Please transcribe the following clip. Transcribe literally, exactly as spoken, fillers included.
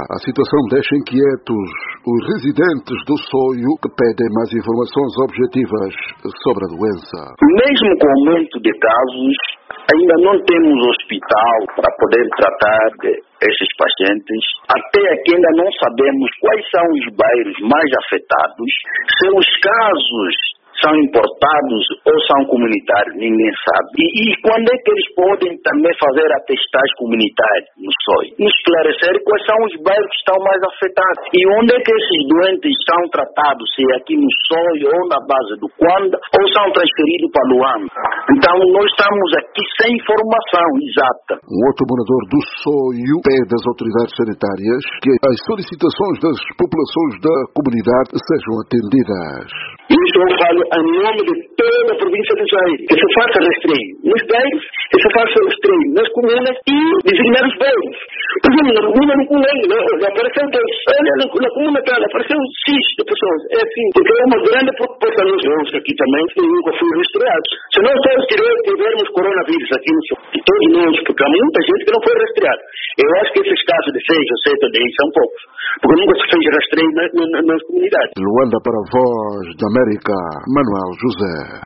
A situação deixa inquietos os residentes do Soio que pedem mais informações objetivas sobre a doença. Mesmo com o aumento de casos, ainda não temos hospital para poder tratar de esses pacientes. Até aqui ainda não sabemos quais são os bairros mais afetados, se os casos são importados ou são comunitários, ninguém sabe. E, e quando é que eles podem também fazer a testagem comunitária no Soio? Nos esclarecer quais são os bairros que estão mais afetados e onde é que esses doentes são tratados, se é aqui no Soio ou na base do Quanda ou são transferidos para Luanda. Então nós estamos aqui sem informação exata. Um outro morador do Soio pede às autoridades sanitárias que as solicitações das populações da comunidade sejam atendidas. Isso eu falo em nome de toda a província do Zaire, que se faça rastreio nos bairros, que se faça rastreio nas comunas e designar os bairros. Por exemplo, na comuna não convém, apareceu dois. Olha, na, na comuna tal, apareceu seis de pessoas. É assim, porque é uma grande preocupação. Nós aqui também nunca fomos rastreados. Se nós todos tivermos coronavírus aqui no Sul, e todos nós, porque há muita gente que não foi rastreada. Eu acho que esses casos de seis ou sete ou dez são poucos, porque nunca se fez rastreio na, na, nas comunidades. Luanda para a Voz da América, Manuel José.